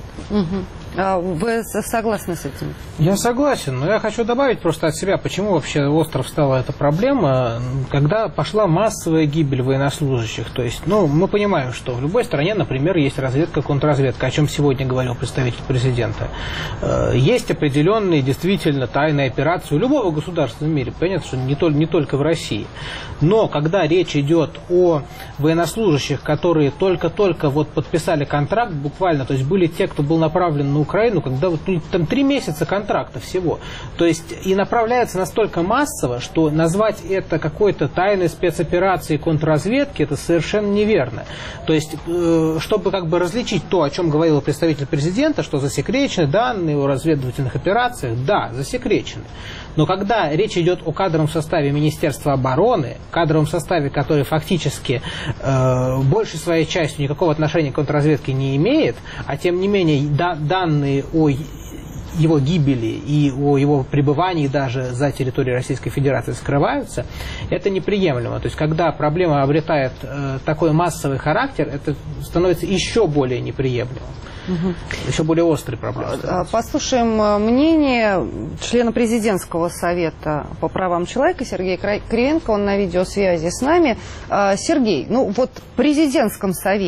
А вы согласны с этим? Я согласен, но я хочу добавить просто от себя, почему вообще остро встала эта проблема, когда пошла массовая гибель военнослужащих. То есть, мы понимаем, что в любой стране, например, есть разведка, контрразведка, о чем сегодня говорил представитель президента. Есть определенные, действительно, тайные операции у любого государства в мире. Понятно, что не только в России. Но когда речь идет о военнослужащих, которые только-только вот подписали контракт, буквально, то есть были те, кто был направлен на Украину, когда вот там 3 месяца контракта всего. То есть и направляется настолько массово, что назвать это какой-то тайной спецоперацией контрразведки, это совершенно неверно. То есть, чтобы как бы различить то, о чем говорил представитель президента, что засекречены данные о разведывательных операциях, да, засекречены. Но когда речь идет о кадровом составе Министерства обороны, кадровом составе, который фактически большей своей частью никакого отношения к контрразведке не имеет, а тем не менее данные о его гибели и о его пребывании даже за территорией Российской Федерации скрываются, это неприемлемо. То есть, когда проблема обретает такой массовый характер, это становится еще более неприемлемым. Еще более острой проблемой. Послушаем мнение члена президентского совета по правам человека Сергея Кривенко. Он на видеосвязи с нами. Сергей, вот президентским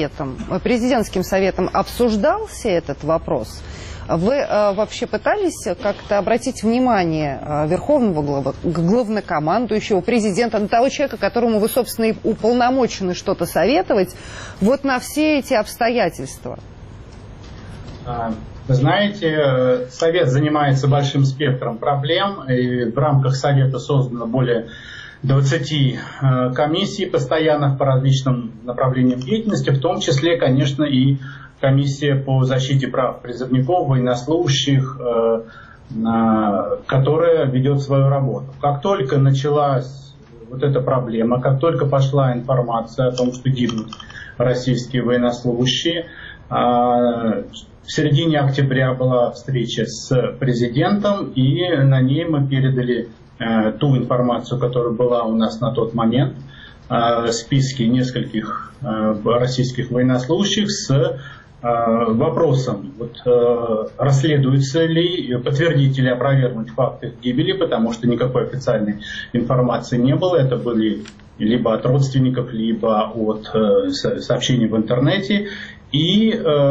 советом обсуждался этот вопрос? Вы вообще пытались как-то обратить внимание верховного главнокомандующего, президента, на того человека, которому вы, собственно, и уполномочены что-то советовать, вот на все эти обстоятельства? Вы знаете, Совет занимается большим спектром проблем, и в рамках Совета создано более 20 комиссий постоянных по различным направлениям деятельности, в том числе, конечно, и комиссия по защите прав призывников, военнослужащих, которая ведет свою работу. Как только началась вот эта проблема, как только пошла информация о том, что гибнут российские военнослужащие, в середине октября была встреча с президентом, и на ней мы передали ту информацию, которая была у нас на тот момент, списки нескольких российских военнослужащих с вопросом, расследуется ли, подтвердить или опровергнуть факт их гибели, потому что никакой официальной информации не было. Это были либо от родственников, либо от сообщений в интернете. И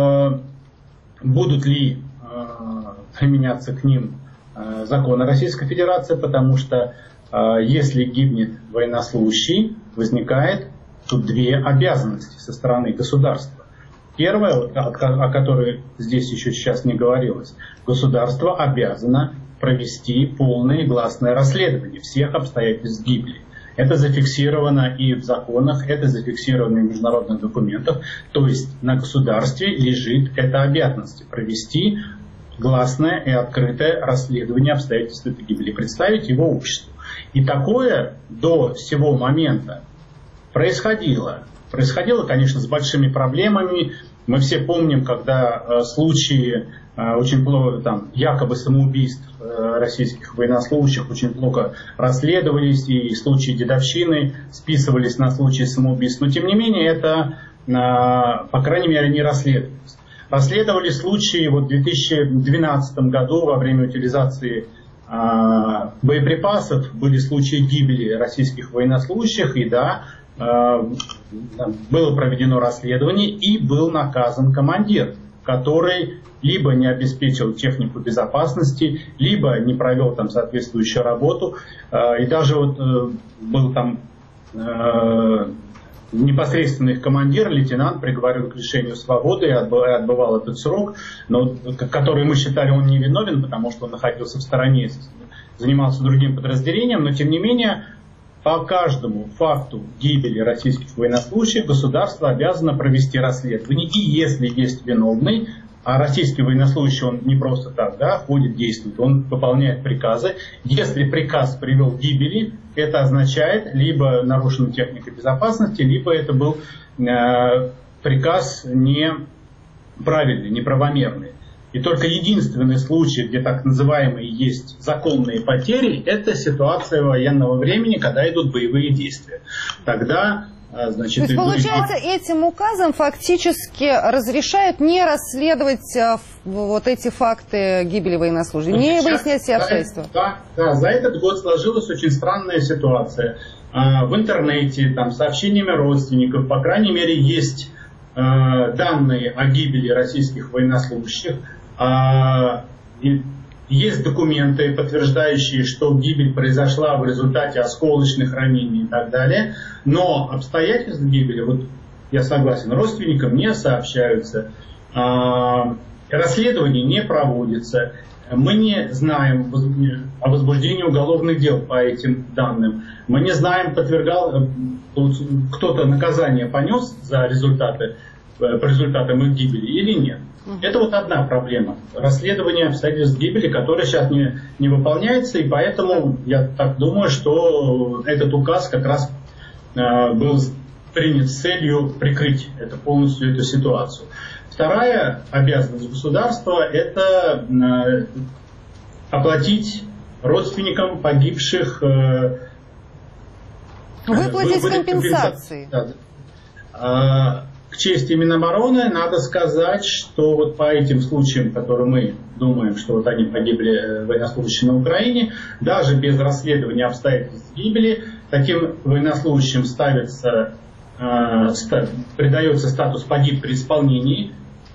будут ли применяться к ним законы Российской Федерации, потому что если гибнет военнослужащий, возникает тут 2 обязанности со стороны государства. Первое, о которой здесь еще сейчас не говорилось, государство обязано провести полное и гласное расследование всех обстоятельств гибели. Это зафиксировано и в законах, это зафиксировано и в международных документах. То есть на государстве лежит эта обязанность провести гласное и открытое расследование обстоятельств этой гибели, представить его обществу. И такое до сего момента происходило. Происходило, конечно, с большими проблемами. Мы все помним, когда случаи очень плохо, там, якобы самоубийств российских военнослужащих очень плохо расследовались, и случаи дедовщины списывались на случаи самоубийств. Но, тем не менее, это, по крайней мере, не расследовалось. Расследовали случаи вот, в 2012 году во время утилизации боеприпасов, были случаи гибели российских военнослужащих, и да, было проведено расследование и был наказан командир, который либо не обеспечил технику безопасности, либо не провел там соответствующую работу. И даже вот был там непосредственно их командир, лейтенант, приговорен к лишению свободы и отбывал этот срок, но, который мы считали, он невиновен, потому что он находился в стороне, занимался другим подразделением, но тем не менее по каждому факту гибели российских военнослужащих государство обязано провести расследование. И если есть виновный, а российский военнослужащий, он не просто так, да, ходит, действует, он выполняет приказы. Если приказ привел к гибели, это означает либо нарушена техника безопасности, либо это был приказ неправильный, неправомерный. И только единственный случай, где так называемые есть законные потери, это ситуация военного времени, когда идут боевые действия. Тогда, значит, то есть, получается, этим указом фактически разрешают не расследовать вот эти факты гибели военнослужащих, не выяснять все обстоятельства. Да, за этот год сложилась очень странная ситуация. В интернете, там, сообщениями родственников, по крайней мере, есть данные о гибели российских военнослужащих. Есть документы, подтверждающие, что гибель произошла в результате осколочных ранений и так далее. Но обстоятельства гибели, вот я согласен, родственникам не сообщаются, расследование не проводится. Мы не знаем о возбуждении уголовных дел по этим данным. Мы не знаем, подвергал кто-то наказание понес за результаты, по результатам их гибели или нет. Это вот одна проблема. Расследование обстоятельств гибели, которое сейчас не выполняется, и поэтому я так думаю, что этот указ как раз был принят с целью прикрыть полностью эту ситуацию. Вторая обязанность государства – это оплатить родственникам погибших, выплатить компенсации. К чести Минобороны надо сказать, что вот по этим случаям, которые мы думаем, что вот они погибли военнослужащие на Украине, даже без расследования обстоятельств гибели, таким военнослужащим придается статус «погиб при исполнении»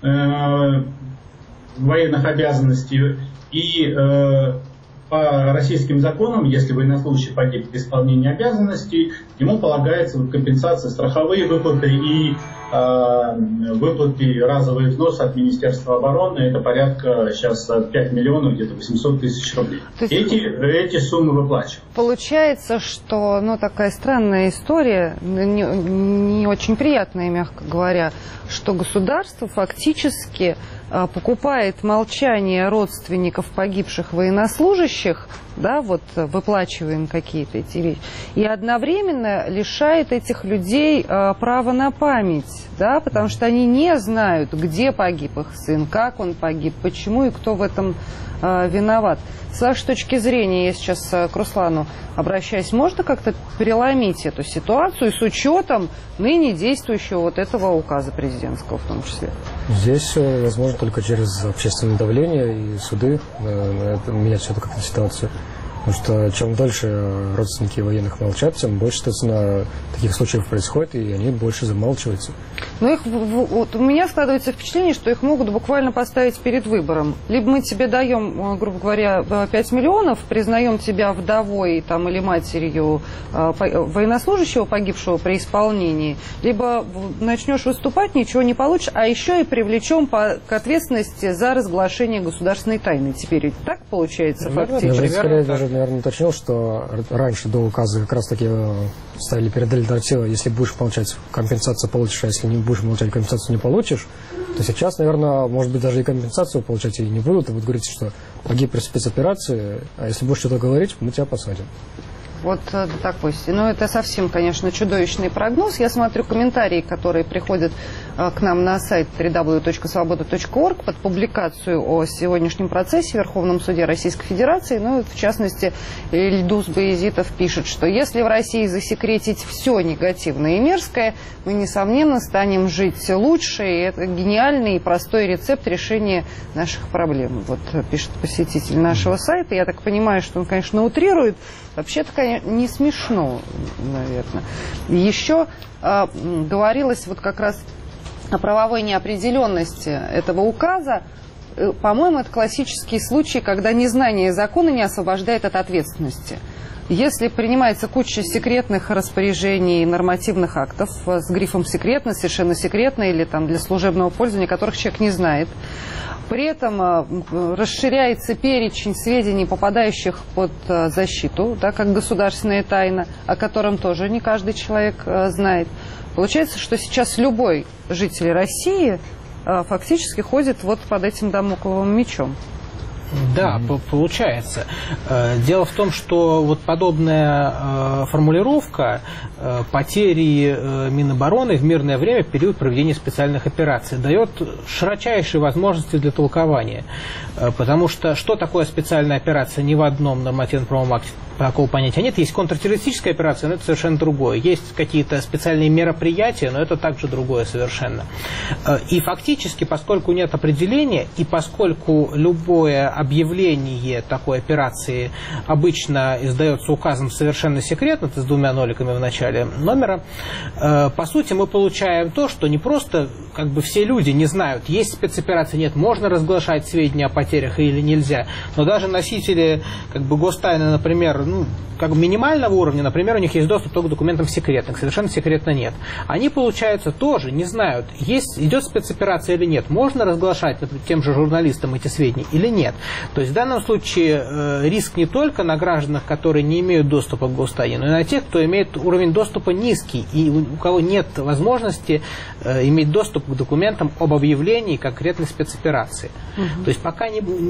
военных обязанностей. И по российским законам, если военнослужащий погиб при исполнении обязанностей, ему полагается компенсация, страховые выплаты и выплаты, разовый взнос от Министерства обороны. Это порядка сейчас 5 миллионов, где-то 800 тысяч рублей. Эти суммы выплачивают. Получается, что такая странная история, не очень приятная, мягко говоря, что государство фактически покупает молчание родственников погибших военнослужащих, да, вот выплачиваем какие-то эти вещи, и одновременно лишает этих людей права на память, да, потому что они не знают, где погиб их сын, как он погиб, почему и кто в этом виноват. С вашей точки зрения, я сейчас к Руслану обращаюсь, можно как-то переломить эту ситуацию с учетом ныне действующего вот этого указа президентского в том числе? Здесь возможно только через общественное давление и суды менять все-таки как-то ситуацию. Потому что чем дольше родственники военных молчат, тем больше, соответственно, таких случаев происходит, и они больше замалчиваются. Но вот у меня складывается впечатление, что их могут буквально поставить перед выбором. Либо мы тебе даем, грубо говоря, 5 миллионов, признаем тебя вдовой там, или матерью военнослужащего, погибшего при исполнении, либо начнешь выступать, ничего не получишь, а еще и привлечем к ответственности за разглашение государственной тайны. Теперь ведь так получается фактически? Наверное, уточнил, что раньше до указа как раз-таки ставили перед альтернативой, если будешь молчать, компенсацию получишь, а если не будешь молчать, компенсацию не получишь, то сейчас, наверное, может быть, даже и компенсацию получать и не будут, и будут говорить, что погиб при спецоперации, а если будешь что-то говорить, мы тебя посадим. Вот такой. Ну, это совсем, конечно, чудовищный прогноз. Я смотрю комментарии, которые приходят к нам на сайт www.svoboda.org под публикацию о сегодняшнем процессе в Верховном суде Российской Федерации. Ну, в частности, Ильдус Баязитов пишет, что если в России засекретить все негативное и мерзкое, мы, несомненно, станем жить лучше. И это гениальный и простой рецепт решения наших проблем. Вот пишет посетитель нашего сайта. Я так понимаю, что он, конечно, утрирует. Вообще-то, конечно, не смешно, наверное. Еще говорилось вот как раз о правовой неопределенности этого указа. По-моему, это классический случай, когда незнание закона не освобождает от ответственности. Если принимается куча секретных распоряжений, нормативных актов с грифом «секретно», «совершенно секретно» или там для служебного пользования, которых человек не знает, при этом расширяется перечень сведений, попадающих под защиту, да, как государственная тайна, о котором тоже не каждый человек знает. Получается, что сейчас любой житель России фактически ходит вот под этим дамокловым мечом. Да, получается. Дело в том, что вот подобная формулировка потери Минобороны в мирное время в период проведения специальных операций дает широчайшие возможности для толкования. Потому что такое специальная операция, ни в одном нормативно-правовом акте такого понятия нет. Есть контртеррористическая операция, но это совершенно другое. Есть какие-то специальные мероприятия, но это также другое совершенно. И фактически, поскольку нет определения, и поскольку любое объявление такой операции обычно издается указом совершенно секретно, с 2 ноликами в начале номера, по сути мы получаем то, что не просто как бы все люди не знают, есть спецоперация, нет, можно разглашать сведения о потерях или нельзя, но даже носители как бы гостайны, например, как бы минимального уровня, например, у них есть доступ только к документам секретных, совершенно секретно нет. Они, получается, тоже не знают, идет спецоперация или нет, можно разглашать, например, тем же журналистам эти сведения или нет. То есть в данном случае риск не только на гражданах, которые не имеют доступа к гостайне, но и на тех, кто имеет уровень доступа низкий, и у кого нет возможности иметь доступ к документам об объявлении конкретной спецоперации. То есть пока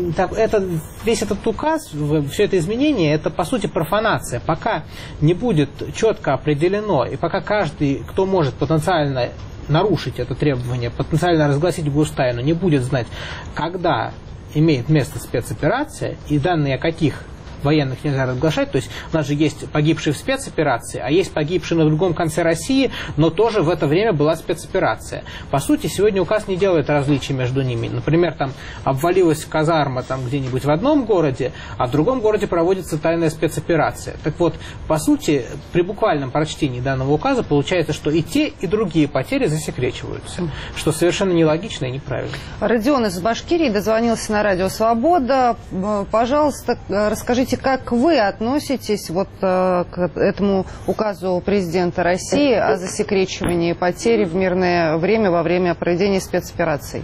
весь этот указ, все это изменение, это по сути профанация. Пока не будет четко определено, и пока каждый, кто может потенциально нарушить это требование, потенциально разгласить гостайну, не будет знать, когда имеет место спецоперация и данные о каких военных нельзя разглашать. То есть у нас же есть погибшие в спецоперации, а есть погибшие на другом конце России, но тоже в это время была спецоперация. По сути, сегодня указ не делает различий между ними. Например, там обвалилась казарма там где-нибудь в одном городе, а в другом городе проводится тайная спецоперация. Так вот, по сути, при буквальном прочтении данного указа получается, что и те, и другие потери засекречиваются, что совершенно нелогично и неправильно. Родион из Башкирии дозвонился на радио «Свобода». Пожалуйста, расскажите, как вы относитесь вот к этому указу президента России о засекречивании потерь в мирное время во время проведения спецопераций?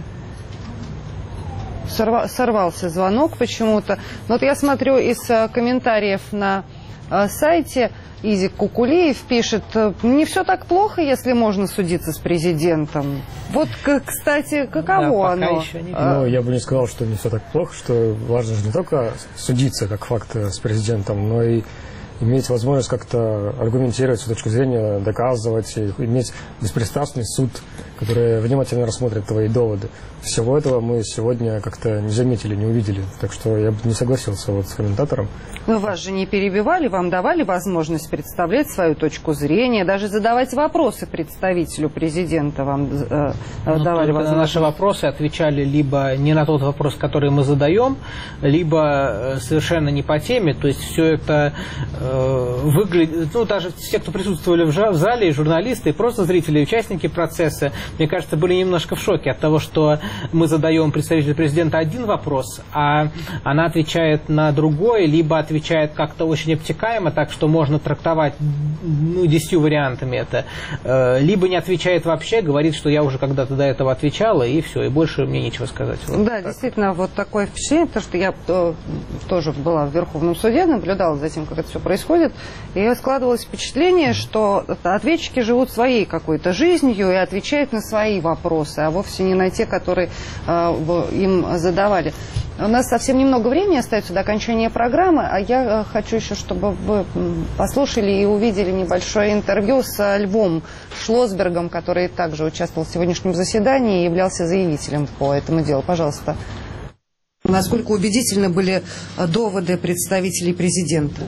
Сорвался звонок почему-то. Но вот я смотрю из комментариев на сайте, Изик Кукулиев пишет: не все так плохо, если можно судиться с президентом. Вот, кстати, каково оно? Я бы не сказал, что не все так плохо, что важно же не только судиться как факт с президентом, но и иметь возможность как-то аргументировать свою точку зрения, доказывать, иметь беспристрастный суд, который внимательно рассмотрит твои доводы. Всего этого мы сегодня как-то не заметили, не увидели. Так что я бы не согласился вот с комментатором. Но вас же не перебивали, вам давали возможность представлять свою точку зрения, даже задавать вопросы представителю президента вам давали возможность. На наши вопросы отвечали либо не на тот вопрос, который мы задаем, либо совершенно не по теме. То есть все это выглядит, ну даже те, кто присутствовали в зале, и журналисты, и просто зрители, и участники процесса, мне кажется, были немножко в шоке от того, что мы задаем представителю президента один вопрос, а она отвечает на другой, либо отвечает как-то очень обтекаемо, так что можно трактовать 10 вариантами это, либо не отвечает вообще, говорит, что я уже когда-то до этого отвечала, и все, и больше мне нечего сказать. Вот да, так. Действительно, вот такое впечатление, потому что я тоже была в Верховном суде, наблюдала за тем, как это все происходит, и складывалось впечатление, что ответчики живут своей какой-то жизнью и отвечают на свои вопросы, а вовсе не на те, которые им задавали. У нас совсем немного времени остается до окончания программы, а я хочу еще, чтобы вы послушали и увидели небольшое интервью с Львом Шлосбергом, который также участвовал в сегодняшнем заседании и являлся заявителем по этому делу. Пожалуйста. Насколько убедительны были доводы представителей президента?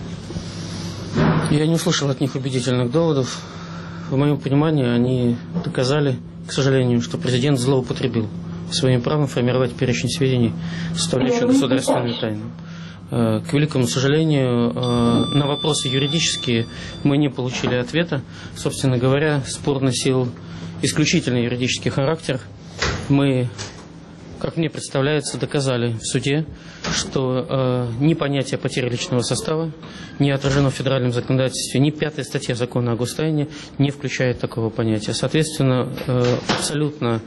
Я не услышал от них убедительных доводов. В моем понимании они доказали, к сожалению, что президент злоупотребил своим правом формировать перечень сведений, составляющих государственную тайну. К великому сожалению, на вопросы юридические мы не получили ответа. Собственно говоря, спор носил исключительно юридический характер. Мы, как мне представляется, доказали в суде, что ни понятие потери личного состава не отражено в федеральном законодательстве, ни 5-я статья закона о гостайне не включает такого понятия. Соответственно, абсолютно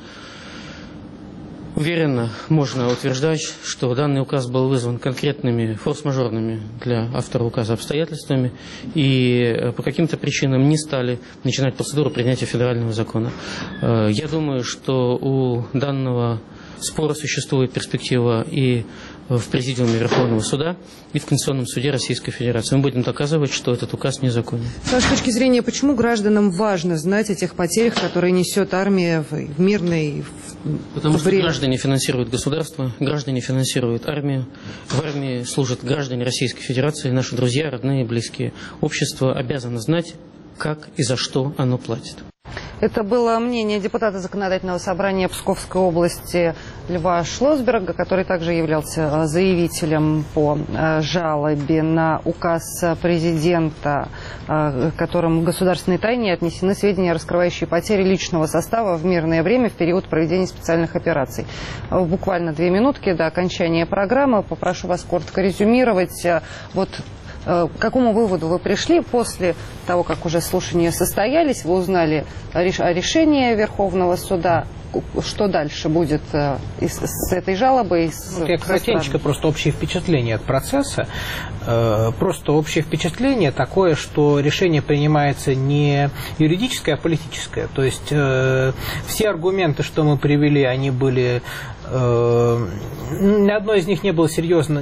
уверенно можно утверждать, что данный указ был вызван конкретными форс-мажорными для автора указа обстоятельствами и по каким-то причинам не стали начинать процедуру принятия федерального закона. Я думаю, что у данного спора существует перспектива и в Президиуме Верховного суда, и в Конституционном суде Российской Федерации. Мы будем доказывать, что этот указ незаконен. С вашей точки зрения, почему гражданам важно знать о тех потерях, которые несет армия в мирной Потому что граждане финансируют государство, граждане финансируют армию. В армии служат граждане Российской Федерации, наши друзья, родные, близкие. Общество обязано знать, как и за что оно платит. Это было мнение депутата Законодательного собрания Псковской области Льва Шлосберга, который также являлся заявителем по жалобе на указ президента, которым в государственной тайне отнесены сведения, раскрывающие потери личного состава в мирное время в период проведения специальных операций. Буквально 2 минутки до окончания программы. Попрошу вас коротко резюмировать. Вот к какому выводу вы пришли после того, как уже слушания состоялись, вы узнали решение Верховного суда, что дальше будет с этой жалобой? Я коротенько, просто общее впечатление от процесса. Просто общее впечатление такое, что решение принимается не юридическое, а политическое. То есть все аргументы, что мы привели, они были... Ни один из них не был серьезно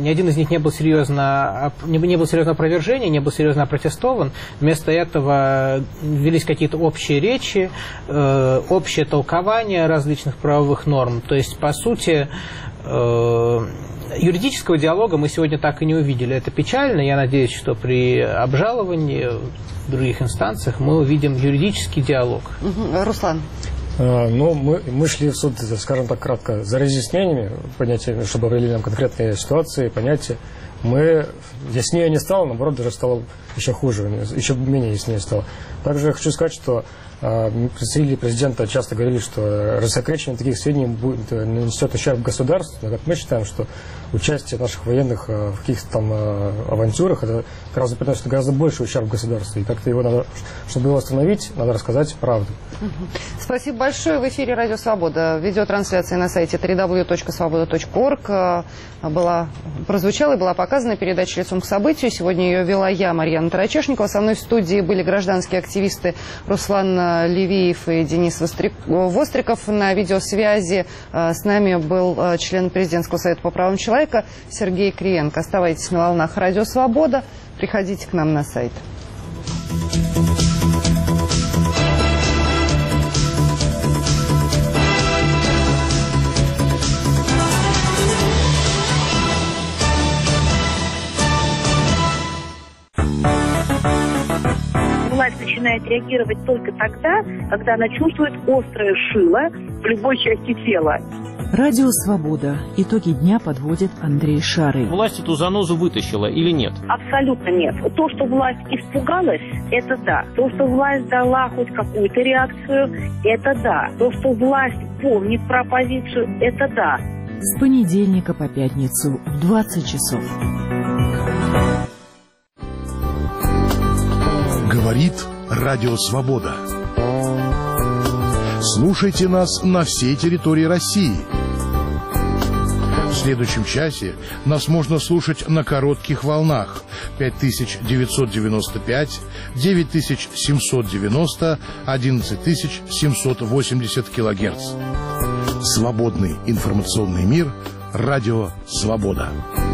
опровержения, не был серьезно опротестован. Вместо этого велись какие-то общие речи, общее толкование различных правовых норм. То есть, по сути, юридического диалога мы сегодня так и не увидели. Это печально. Я надеюсь, что при обжаловании в других инстанциях мы увидим юридический диалог. Руслан. Ну, мы шли в суд, скажем так, кратко, за разъяснениями, понятия, чтобы определили нам конкретные ситуации, понятия. Яснее не стало, наоборот, даже стало еще хуже, еще менее яснее стало. Также я хочу сказать, что представители президента часто говорили, что рассекречивание таких сведений нанесет ущерб государству, но как мы считаем, что участие наших военных в каких-то там авантюрах, это приносит гораздо больше ущерб государству. И как-то его надо, чтобы его остановить, надо рассказать правду. Спасибо большое. В эфире «Радио Свобода». Видеотрансляция на сайте www.svoboda.org прозвучала и была показана показана передача «Лицом к событию». Сегодня ее вела я, Марьяна Тарачешникова. Со мной в студии были гражданские активисты Руслан Левиев и Денис Востриков. На видеосвязи с нами был член Президентского совета по правам человека Сергей Криенко. Оставайтесь на волнах Радио Свобода. Приходите к нам на сайт. Власть начинает реагировать только тогда, когда она чувствует острое шило в любой части тела. Радио «Свобода». Итоги дня подводит Андрей Шарый. Власть эту занозу вытащила или нет? Абсолютно нет. То, что власть испугалась, это да. То, что власть дала хоть какую-то реакцию, это да. То, что власть помнит про оппозицию, это да. С понедельника по пятницу в 20 часов. Говорит Радио Свобода. Слушайте нас на всей территории России. В следующем часе нас можно слушать на коротких волнах 5995, 9790, 11780 килогерц. Свободный информационный мир. Радио Свобода.